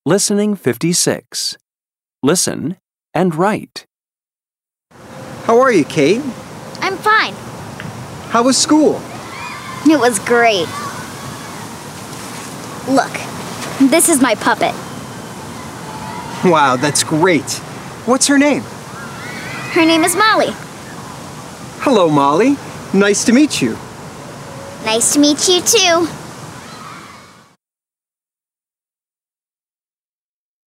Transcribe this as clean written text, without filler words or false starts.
Listening 56. Listen and write. How are you, Kate? I'm fine. How was school? It was great. Look, this is my puppet. Wow, that's great. What's her name? Her name is Molly. Hello, Molly. Nice to meet you. Nice to meet you too.